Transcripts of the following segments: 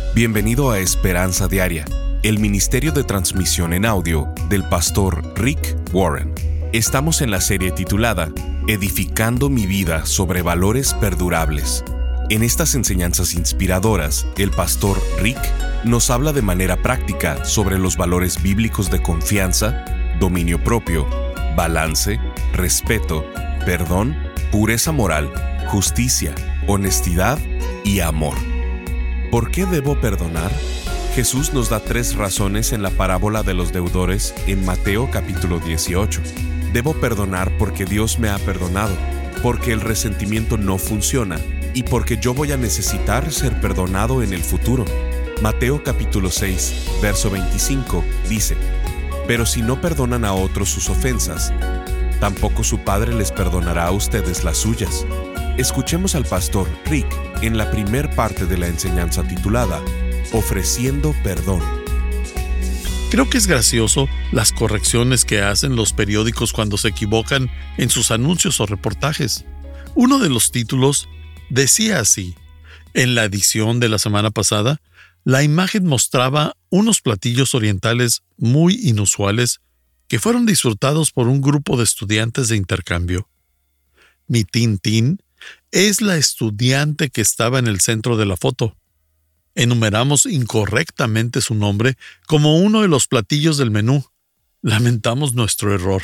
Bienvenido a Esperanza Diaria, el ministerio de transmisión en audio del pastor Rick Warren. Estamos en la serie titulada Edificando mi vida sobre valores perdurables. En estas enseñanzas inspiradoras, el pastor Rick nos habla de manera práctica sobre los valores bíblicos de confianza, dominio propio, balance, respeto, perdón, pureza moral, justicia, honestidad y amor. ¿Por qué debo perdonar? Jesús nos da 3 razones en la parábola de los deudores en Mateo capítulo 18. Debo perdonar porque Dios me ha perdonado, porque el resentimiento no funciona y porque yo voy a necesitar ser perdonado en el futuro. Mateo capítulo 6, verso 25 dice: Pero si no perdonan a otros sus ofensas, tampoco su Padre les perdonará a ustedes las suyas. Escuchemos al pastor Rick en la primer parte de la enseñanza titulada Ofreciendo Perdón. Creo que es gracioso las correcciones que hacen los periódicos cuando se equivocan en sus anuncios o reportajes. Uno de los títulos decía así: en la edición de la semana pasada, la imagen mostraba unos platillos orientales muy inusuales que fueron disfrutados por un grupo de estudiantes de intercambio. Mi Tintín es la estudiante que estaba en el centro de la foto. Enumeramos incorrectamente su nombre como uno de los platillos del menú. Lamentamos nuestro error.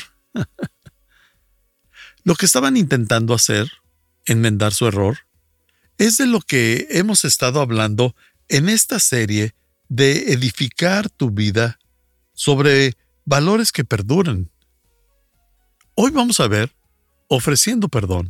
Lo que estaban intentando hacer, enmendar su error, es de lo que hemos estado hablando en esta serie de edificar tu vida sobre valores que perduran. Hoy vamos a ver ofreciendo perdón.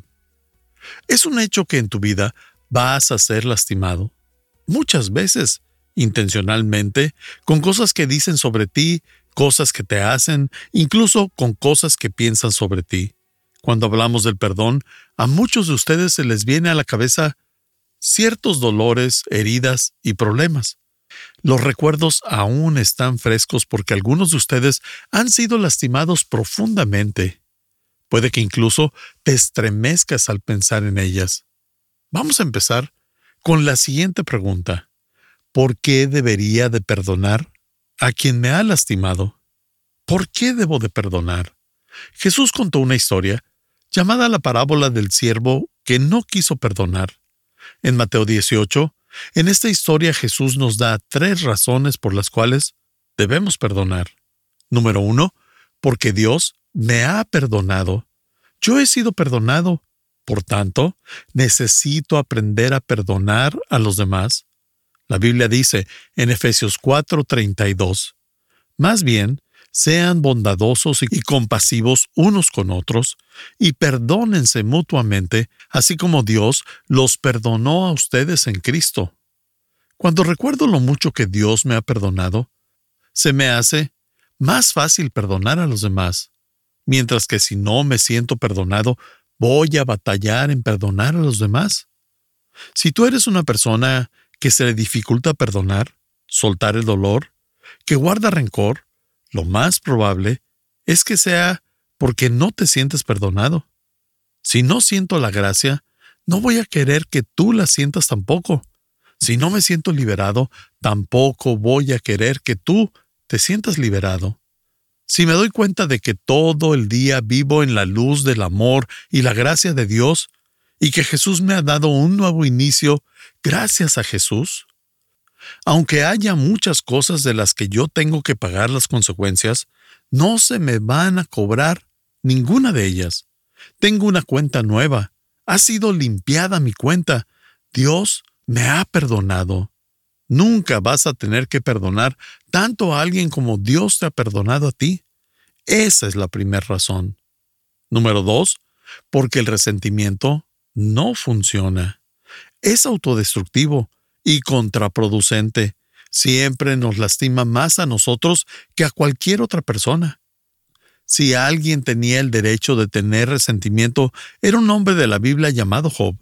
Es un hecho que en tu vida vas a ser lastimado, muchas veces, intencionalmente, con cosas que dicen sobre ti, cosas que te hacen, incluso con cosas que piensan sobre ti. Cuando hablamos del perdón, a muchos de ustedes se les viene a la cabeza ciertos dolores, heridas y problemas. Los recuerdos aún están frescos porque algunos de ustedes han sido lastimados profundamente. Puede que incluso te estremezcas al pensar en ellas. Vamos a empezar con la siguiente pregunta: ¿por qué debería de perdonar a quien me ha lastimado? ¿Por qué debo de perdonar? Jesús contó una historia llamada la parábola del siervo que no quiso perdonar. En Mateo 18, en esta historia Jesús nos da 3 razones por las cuales debemos perdonar. Número 1, porque Dios me ha perdonado. Yo he sido perdonado. Por tanto, necesito aprender a perdonar a los demás. La Biblia dice en Efesios 4:32, más bien, sean bondadosos y compasivos unos con otros, y perdónense mutuamente, así como Dios los perdonó a ustedes en Cristo. Cuando recuerdo lo mucho que Dios me ha perdonado, se me hace más fácil perdonar a los demás. Mientras que si no me siento perdonado, voy a batallar en perdonar a los demás. Si tú eres una persona que se le dificulta perdonar, soltar el dolor, que guarda rencor, lo más probable es que sea porque no te sientes perdonado. Si no siento la gracia, no voy a querer que tú la sientas tampoco. Si no me siento liberado, tampoco voy a querer que tú te sientas liberado. Si me doy cuenta de que todo el día vivo en la luz del amor y la gracia de Dios, y que Jesús me ha dado un nuevo inicio gracias a Jesús, aunque haya muchas cosas de las que yo tengo que pagar las consecuencias, no se me van a cobrar ninguna de ellas. Tengo una cuenta nueva. Ha sido limpiada mi cuenta. Dios me ha perdonado. Nunca vas a tener que perdonar tanto a alguien como Dios te ha perdonado a ti. Esa es la primera razón. Número 2, porque el resentimiento no funciona. Es autodestructivo y contraproducente. Siempre nos lastima más a nosotros que a cualquier otra persona. Si alguien tenía el derecho de tener resentimiento, era un hombre de la Biblia llamado Job.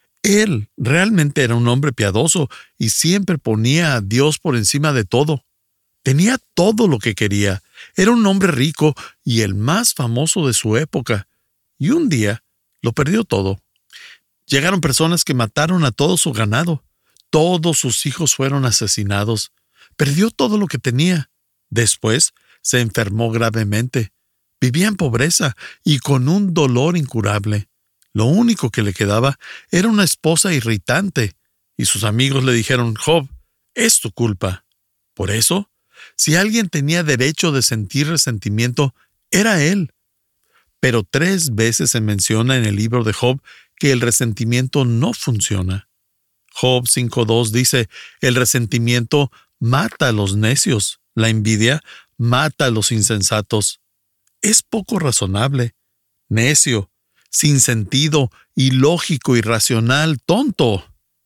Él realmente era un hombre piadoso y siempre ponía a Dios por encima de todo. Tenía todo lo que quería. Era un hombre rico y el más famoso de su época. Y un día lo perdió todo. Llegaron personas que mataron a todo su ganado. Todos sus hijos fueron asesinados. Perdió todo lo que tenía. Después se enfermó gravemente. Vivía en pobreza y con un dolor incurable. Lo único que le quedaba era una esposa irritante. Y sus amigos le dijeron: Job, es tu culpa. Por eso, si alguien tenía derecho de sentir resentimiento, era él. Pero 3 veces se menciona en el libro de Job que el resentimiento no funciona. Job 5:2 dice: el resentimiento mata a los necios, la envidia mata a los insensatos. Es poco razonable, necio, sin sentido, ilógico, irracional, tonto.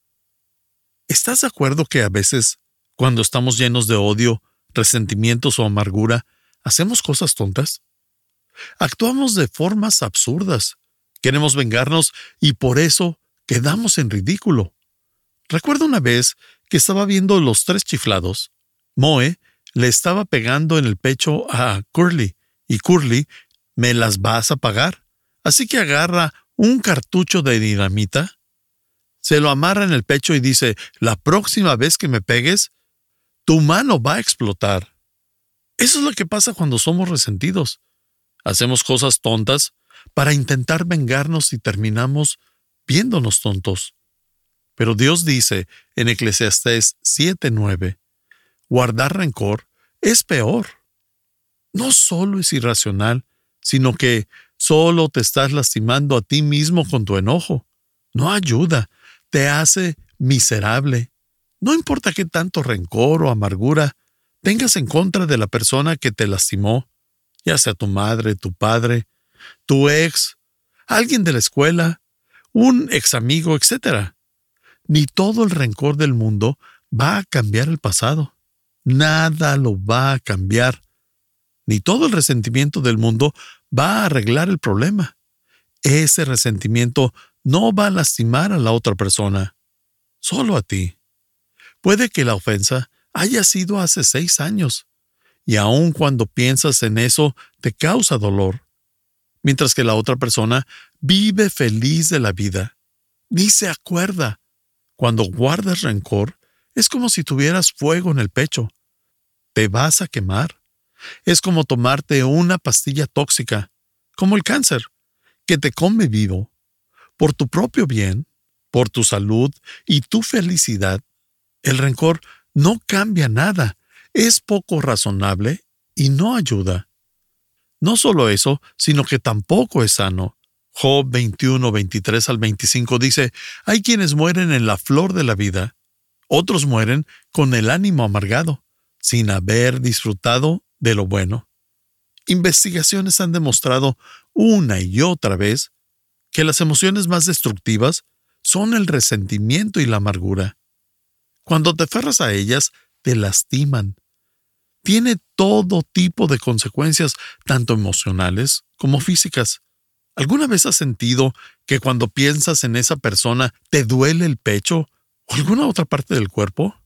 ¿Estás de acuerdo que a veces, cuando estamos llenos de odio, resentimientos o amargura, hacemos cosas tontas? Actuamos de formas absurdas. Queremos vengarnos y por eso quedamos en ridículo. Recuerdo una vez que estaba viendo Los Tres Chiflados. Moe le estaba pegando en el pecho a Curly y Curly: ¿me las vas a pagar? Así que agarra un cartucho de dinamita, se lo amarra en el pecho y dice: la próxima vez que me pegues, tu mano va a explotar. Eso es lo que pasa cuando somos resentidos. Hacemos cosas tontas para intentar vengarnos y terminamos viéndonos tontos. Pero Dios dice en Eclesiastés 7:9, guardar rencor es peor. No solo es irracional, sino que solo te estás lastimando a ti mismo con tu enojo. No ayuda, te hace miserable. No importa qué tanto rencor o amargura tengas en contra de la persona que te lastimó, ya sea tu madre, tu padre, tu ex, alguien de la escuela, un ex amigo, etc. Ni todo el rencor del mundo va a cambiar el pasado. Nada lo va a cambiar. Ni todo el resentimiento del mundo va a arreglar el problema. Ese resentimiento no va a lastimar a la otra persona, solo a ti. Puede que la ofensa haya sido hace 6 años, y aun cuando piensas en eso te causa dolor, mientras que la otra persona vive feliz de la vida. Ni se acuerda. Cuando guardas rencor, es como si tuvieras fuego en el pecho. Te vas a quemar. Es como tomarte una pastilla tóxica, como el cáncer, que te come vivo. Por tu propio bien, por tu salud y tu felicidad, el rencor no cambia nada, es poco razonable y no ayuda. No solo eso, sino que tampoco es sano. Job 21:23-25 dice: hay quienes mueren en la flor de la vida, otros mueren con el ánimo amargado, sin haber disfrutado de lo bueno. Investigaciones han demostrado una y otra vez que las emociones más destructivas son el resentimiento y la amargura. Cuando te aferras a ellas, te lastiman. Tiene todo tipo de consecuencias, tanto emocionales como físicas. ¿Alguna vez has sentido que cuando piensas en esa persona te duele el pecho o alguna otra parte del cuerpo?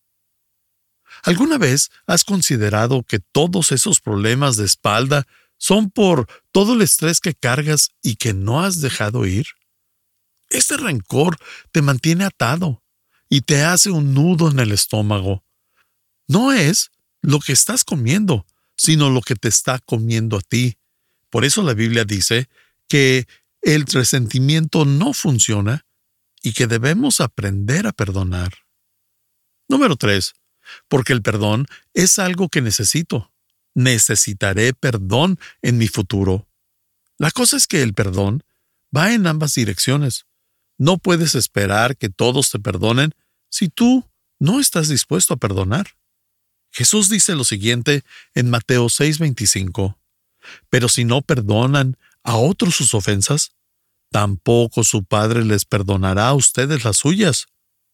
¿Alguna vez has considerado que todos esos problemas de espalda son por todo el estrés que cargas y que no has dejado ir? Este rencor te mantiene atado y te hace un nudo en el estómago. No es lo que estás comiendo, sino lo que te está comiendo a ti. Por eso la Biblia dice que el resentimiento no funciona y que debemos aprender a perdonar. Número 3. Porque el perdón es algo que necesito. Necesitaré perdón en mi futuro. La cosa es que el perdón va en ambas direcciones. No puedes esperar que todos te perdonen si tú no estás dispuesto a perdonar. Jesús dice lo siguiente en Mateo 6:25. Pero si no perdonan a otros sus ofensas, tampoco su Padre les perdonará a ustedes las suyas.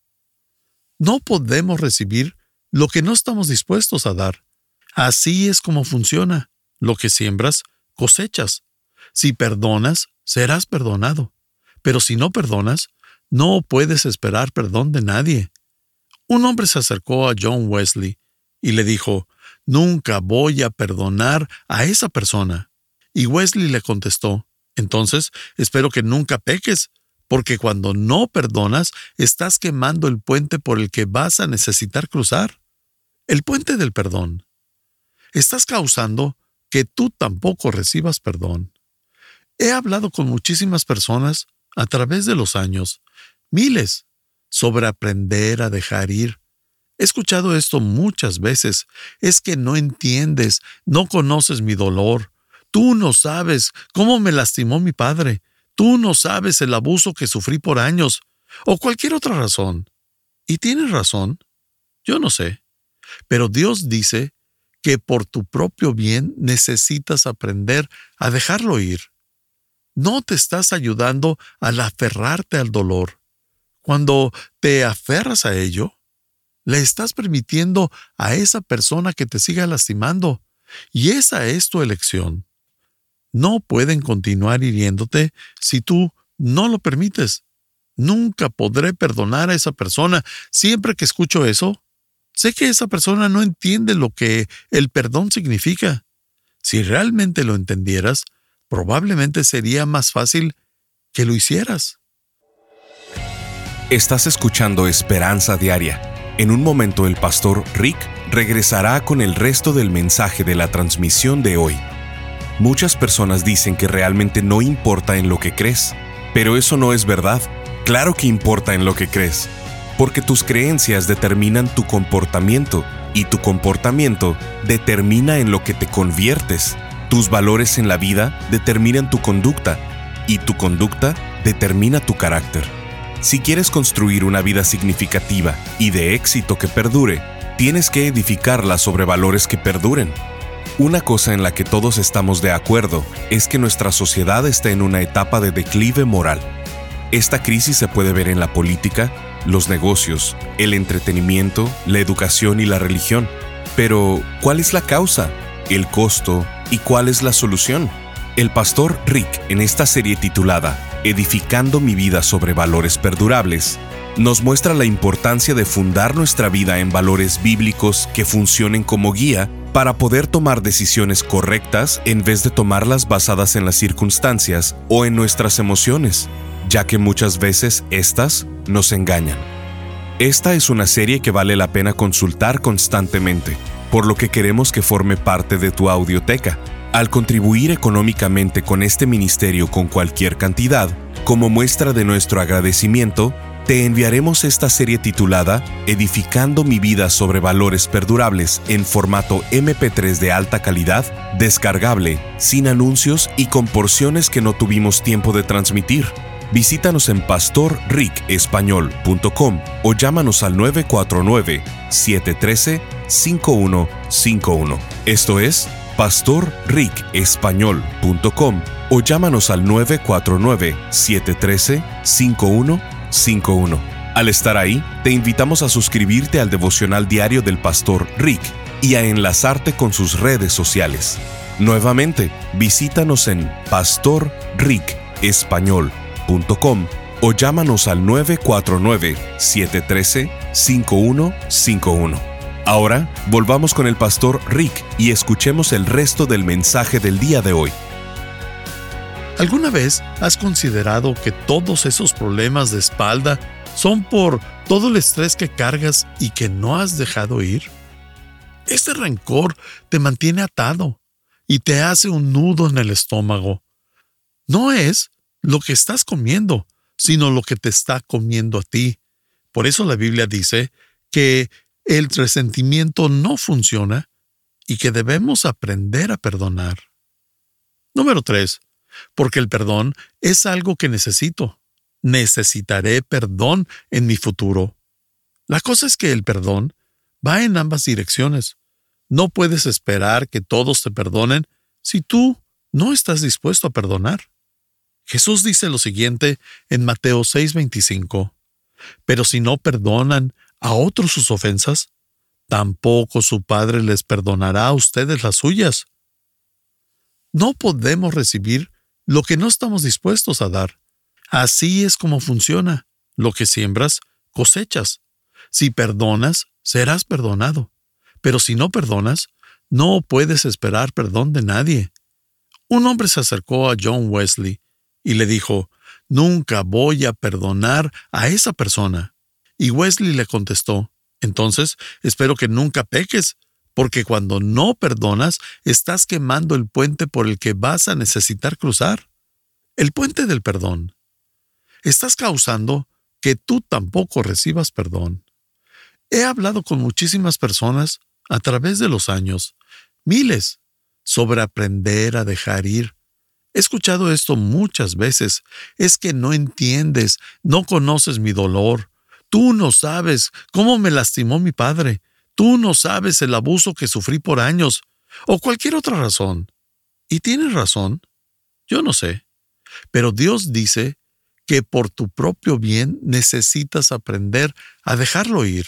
No podemos recibir lo que no estamos dispuestos a dar. Así es como funciona. Lo que siembras, cosechas. Si perdonas, serás perdonado. Pero si no perdonas, no puedes esperar perdón de nadie. Un hombre se acercó a John Wesley y le dijo: nunca voy a perdonar a esa persona. Y Wesley le contestó: entonces espero que nunca peques, porque cuando no perdonas, estás quemando el puente por el que vas a necesitar cruzar. El puente del perdón. Estás causando que tú tampoco recibas perdón. He hablado con muchísimas personas a través de los años, miles, sobre aprender a dejar ir. He escuchado esto muchas veces. Es que no entiendes, no conoces mi dolor. Tú no sabes cómo me lastimó mi padre. Tú no sabes el abuso que sufrí por años, o cualquier otra razón. Y tienes razón. Yo no sé. Pero Dios dice que por tu propio bien necesitas aprender a dejarlo ir. No te estás ayudando al aferrarte al dolor. Cuando te aferras a ello, le estás permitiendo a esa persona que te siga lastimando, y esa es tu elección. No pueden continuar hiriéndote si tú no lo permites. Nunca podré perdonar a esa persona. Siempre que escucho eso, sé que esa persona no entiende lo que el perdón significa. Si realmente lo entendieras, probablemente sería más fácil que lo hicieras. Estás escuchando Esperanza Diaria. En un momento el pastor Rick regresará con el resto del mensaje de la transmisión de hoy. Muchas personas dicen que realmente no importa en lo que crees, pero eso no es verdad. Claro que importa en lo que crees, porque tus creencias determinan tu comportamiento y tu comportamiento determina en lo que te conviertes. Tus valores en la vida determinan tu conducta y tu conducta determina tu carácter. Si quieres construir una vida significativa y de éxito que perdure, tienes que edificarla sobre valores que perduren. Una cosa en la que todos estamos de acuerdo es que nuestra sociedad está en una etapa de declive moral. Esta crisis se puede ver en la política, los negocios, el entretenimiento, la educación y la religión. Pero, ¿cuál es la causa, el costo y cuál es la solución? El pastor Rick, en esta serie titulada Edificando mi vida sobre valores perdurables, nos muestra la importancia de fundar nuestra vida en valores bíblicos que funcionen como guía para poder tomar decisiones correctas en vez de tomarlas basadas en las circunstancias o en nuestras emociones, ya que muchas veces estas nos engañan. Esta es una serie que vale la pena consultar constantemente, por lo que queremos que forme parte de tu audioteca. Al contribuir económicamente con este ministerio con cualquier cantidad, como muestra de nuestro agradecimiento, te enviaremos esta serie titulada Edificando mi vida sobre valores perdurables en formato MP3 de alta calidad, descargable, sin anuncios y con porciones que no tuvimos tiempo de transmitir. Visítanos en pastorricespañol.com o llámanos al 949-713-5151. Esto es pastorricespañol.com o llámanos al 949-713-5151. Al estar ahí, te invitamos a suscribirte al devocional diario del pastor Rick y a enlazarte con sus redes sociales. Nuevamente, visítanos en pastorricespañol.com o llámanos al 949-713-5151. Ahora, volvamos con el pastor Rick y escuchemos el resto del mensaje del día de hoy. ¿Alguna vez has considerado que todos esos problemas de espalda son por todo el estrés que cargas y que no has dejado ir? Este rencor te mantiene atado y te hace un nudo en el estómago. No es lo que estás comiendo, sino lo que te está comiendo a ti. Por eso la Biblia dice que el resentimiento no funciona y que debemos aprender a perdonar. Número 3. Porque el perdón es algo que necesito. Necesitaré perdón en mi futuro. La cosa es que el perdón va en ambas direcciones. No puedes esperar que todos te perdonen si tú no estás dispuesto a perdonar. Jesús dice lo siguiente en Mateo 6:25. Pero si no perdonan a otros sus ofensas, tampoco su Padre les perdonará a ustedes las suyas. No podemos recibir lo que no estamos dispuestos a dar. Así es como funciona. Lo que siembras, cosechas. Si perdonas, serás perdonado. Pero si no perdonas, no puedes esperar perdón de nadie. Un hombre se acercó a John Wesley y le dijo: Nunca voy a perdonar a esa persona. Y Wesley le contestó, entonces espero que nunca peques, porque cuando no perdonas, estás quemando el puente por el que vas a necesitar cruzar. El puente del perdón. Estás causando que tú tampoco recibas perdón. He hablado con muchísimas personas a través de los años, miles, sobre aprender a dejar ir. He escuchado esto muchas veces. Es que no entiendes, no conoces mi dolor. Tú no sabes cómo me lastimó mi padre. Tú no sabes el abuso que sufrí por años. O cualquier otra razón. Y tienes razón. Yo no sé. Pero Dios dice que por tu propio bien necesitas aprender a dejarlo ir.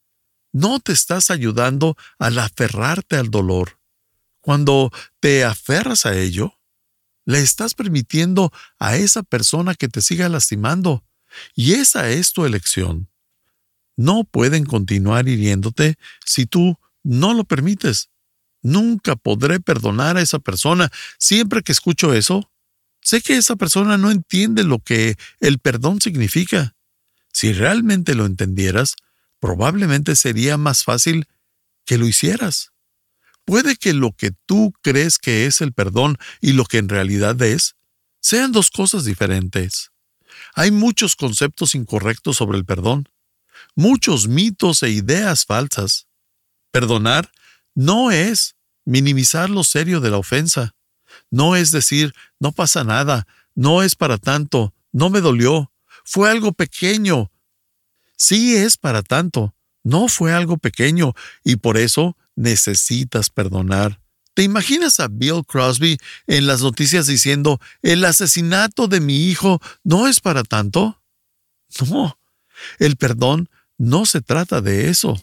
No te estás ayudando al aferrarte al dolor. Cuando te aferras a ello, le estás permitiendo a esa persona que te siga lastimando. Y esa es tu elección. No pueden continuar hiriéndote si tú no lo permites. Nunca podré perdonar a esa persona. Siempre que escucho eso, sé que esa persona no entiende lo que el perdón significa. Si realmente lo entendieras, probablemente sería más fácil que lo hicieras. Puede que lo que tú crees que es el perdón y lo que en realidad es, sean dos cosas diferentes. Hay muchos conceptos incorrectos sobre el perdón, muchos mitos e ideas falsas. Perdonar no es minimizar lo serio de la ofensa. No es decir, no pasa nada, no es para tanto, no me dolió, fue algo pequeño. Sí es para tanto, no fue algo pequeño y por eso necesitas perdonar. ¿Te imaginas a Bill Crosby en las noticias diciendo, el asesinato de mi hijo no es para tanto? No, el perdón no se trata de eso.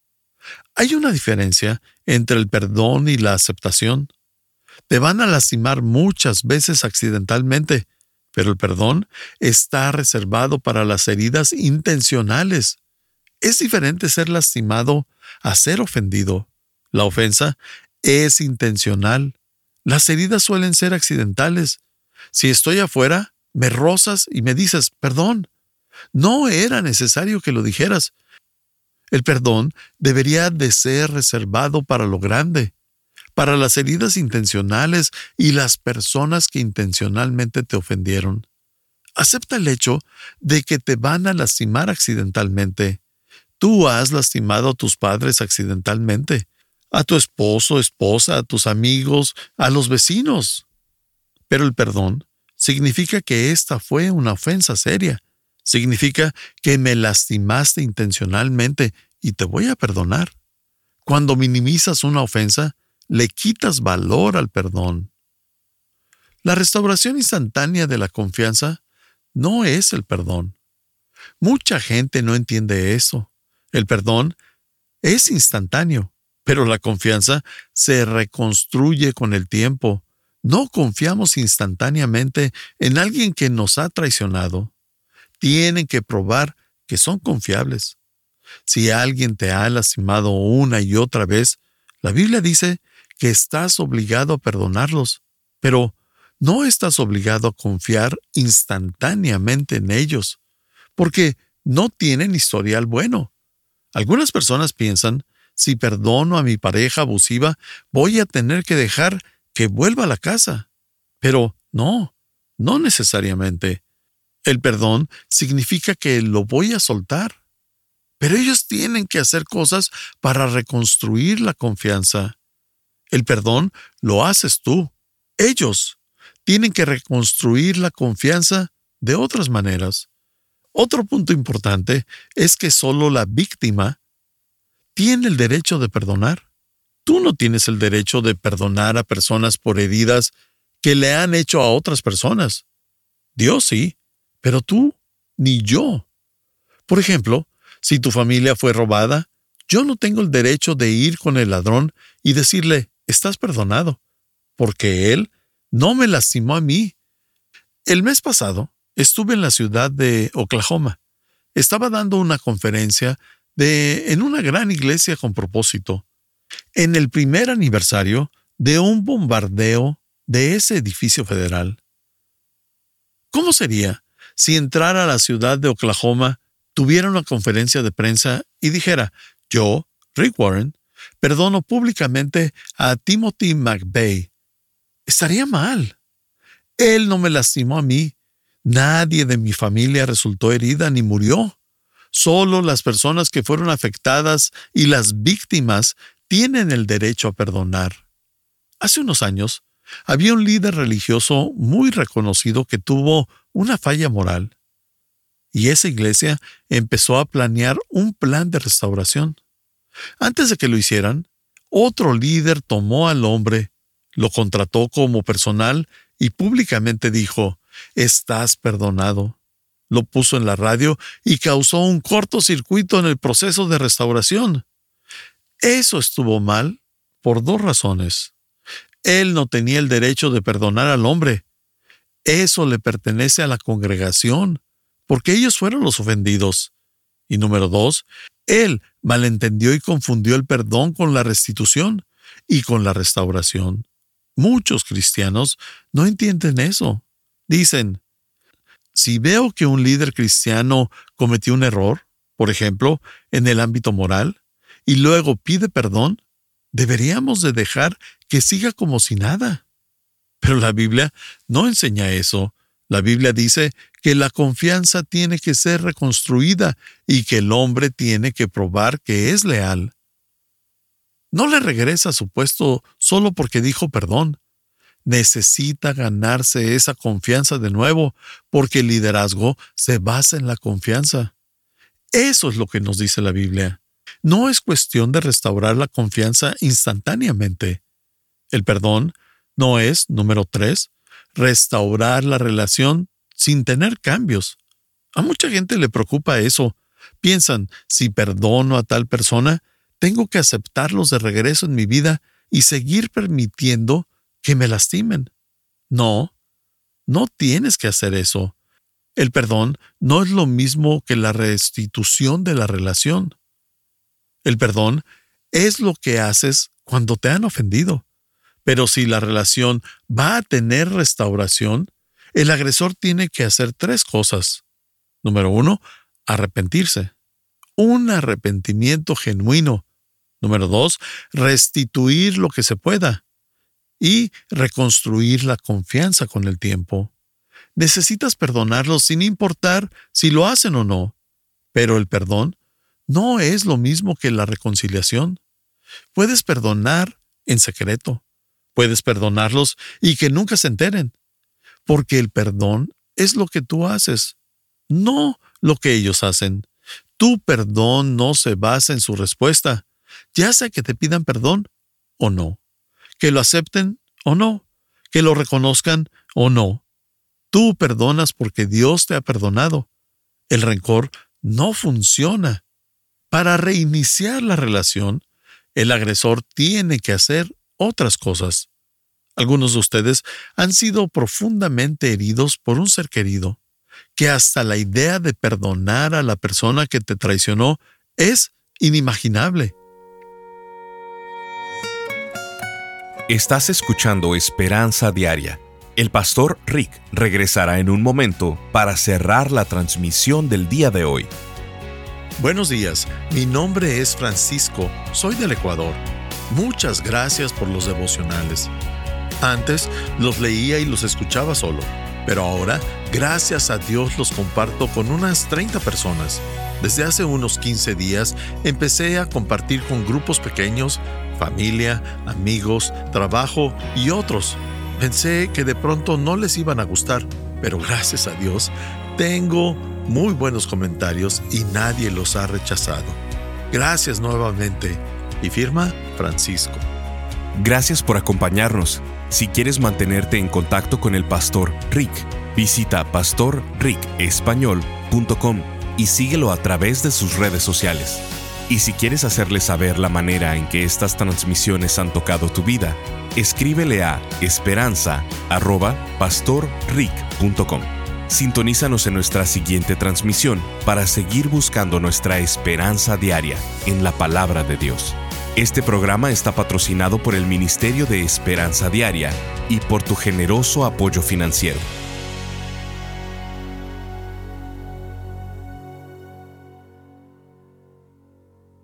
Hay una diferencia entre el perdón y la aceptación. Te van a lastimar muchas veces accidentalmente, pero el perdón está reservado para las heridas intencionales. Es diferente ser lastimado a ser ofendido. La ofensa es intencional. Las heridas suelen ser accidentales. Si estoy afuera, me rozas y me dices, perdón. No era necesario que lo dijeras. El perdón debería de ser reservado para lo grande, para las heridas intencionales y las personas que intencionalmente te ofendieron. Acepta el hecho de que te van a lastimar accidentalmente. Tú has lastimado a tus padres accidentalmente, a tu esposo, esposa, a tus amigos, a los vecinos. Pero el perdón significa que esta fue una ofensa seria. Significa que me lastimaste intencionalmente y te voy a perdonar. Cuando minimizas una ofensa, le quitas valor al perdón. La restauración instantánea de la confianza no es el perdón. Mucha gente no entiende eso. El perdón es instantáneo, pero la confianza se reconstruye con el tiempo. No confiamos instantáneamente en alguien que nos ha traicionado. Tienen que probar que son confiables. Si alguien te ha lastimado una y otra vez, la Biblia dice que estás obligado a perdonarlos, pero no estás obligado a confiar instantáneamente en ellos, porque no tienen historial bueno. Algunas personas piensan, si perdono a mi pareja abusiva, voy a tener que dejar que vuelva a la casa. Pero no necesariamente. El perdón significa que lo voy a soltar. Pero ellos tienen que hacer cosas para reconstruir la confianza. El perdón lo haces tú. Ellos tienen que reconstruir la confianza de otras maneras. Otro punto importante es que solo la víctima tiene el derecho de perdonar. Tú no tienes el derecho de perdonar a personas por heridas que le han hecho a otras personas. Dios sí, pero tú ni yo. Por ejemplo, si tu familia fue robada, yo no tengo el derecho de ir con el ladrón y decirle, estás perdonado, porque él no me lastimó a mí. El mes pasado estuve en la ciudad de Oklahoma. Estaba dando una conferencia en una gran iglesia con propósito, en el primer aniversario de un bombardeo de ese edificio federal. ¿Cómo sería si entrara a la ciudad de Oklahoma, tuviera una conferencia de prensa y dijera: yo, Rick Warren, perdono públicamente a Timothy McVeigh? Estaría mal. Él no me lastimó a mí. Nadie de mi familia resultó herida ni murió. Solo las personas que fueron afectadas y las víctimas tienen el derecho a perdonar. Hace unos años, había un líder religioso muy reconocido que tuvo una falla moral. Y esa iglesia empezó a planear un plan de restauración. Antes de que lo hicieran, otro líder tomó al hombre, lo contrató como personal y públicamente dijo: estás perdonado. Lo puso en la radio y causó un cortocircuito en el proceso de restauración. Eso estuvo mal por 2 razones. Él no tenía el derecho de perdonar al hombre. Eso le pertenece a la congregación, porque ellos fueron los ofendidos. Y número 2, él malentendió y confundió el perdón con la restitución y con la restauración. Muchos cristianos no entienden eso. Dicen: si veo que un líder cristiano cometió un error, por ejemplo, en el ámbito moral, y luego pide perdón, deberíamos de dejar que siga como si nada. Pero la Biblia no enseña eso. La Biblia dice que la confianza tiene que ser reconstruida y que el hombre tiene que probar que es leal. No le regresa a su puesto solo porque dijo perdón. Necesita ganarse esa confianza de nuevo, porque el liderazgo se basa en la confianza. Eso es lo que nos dice la Biblia. No es cuestión de restaurar la confianza instantáneamente. El perdón no es, número 3, restaurar la relación sin tener cambios. A mucha gente le preocupa eso. Piensan: si perdono a tal persona, tengo que aceptarlos de regreso en mi vida y seguir permitiendo que me lastimen. No tienes que hacer eso. El perdón no es lo mismo que la restitución de la relación. El perdón es lo que haces cuando te han ofendido. Pero si la relación va a tener restauración, el agresor tiene que hacer 3 cosas. Número 1, arrepentirse. Un arrepentimiento genuino. Número 2, restituir lo que se pueda. Y reconstruir la confianza con el tiempo. Necesitas perdonarlos sin importar si lo hacen o no. Pero el perdón no es lo mismo que la reconciliación. Puedes perdonar en secreto. Puedes perdonarlos y que nunca se enteren. Porque el perdón es lo que tú haces, no lo que ellos hacen. Tu perdón no se basa en su respuesta, ya sea que te pidan perdón o no, que lo acepten o no, que lo reconozcan o no. Tú perdonas porque Dios te ha perdonado. El rencor no funciona. Para reiniciar la relación, el agresor tiene que hacer otras cosas. Algunos de ustedes han sido profundamente heridos por un ser querido, que hasta la idea de perdonar a la persona que te traicionó es inimaginable. Estás escuchando Esperanza Diaria. El pastor Rick regresará en un momento para cerrar la transmisión del día de hoy. Buenos días, mi nombre es Francisco, soy del Ecuador. Muchas gracias por los devocionales. Antes los leía y los escuchaba solo, pero ahora, gracias a Dios, los comparto con unas 30 personas. Desde hace unos 15 días empecé a compartir con grupos pequeños, familia, amigos, trabajo y otros. Pensé que de pronto no les iban a gustar, pero gracias a Dios, tengo muy buenos comentarios y nadie los ha rechazado. Gracias nuevamente. Y firma Francisco. Gracias por acompañarnos. Si quieres mantenerte en contacto con el pastor Rick, visita pastorricespañol.com y síguelo a través de sus redes sociales. Y si quieres hacerle saber la manera en que estas transmisiones han tocado tu vida, escríbele a esperanza@pastorrick.com. Sintonízanos en nuestra siguiente transmisión para seguir buscando nuestra esperanza diaria en la palabra de Dios. Este programa está patrocinado por el Ministerio de Esperanza Diaria y por tu generoso apoyo financiero.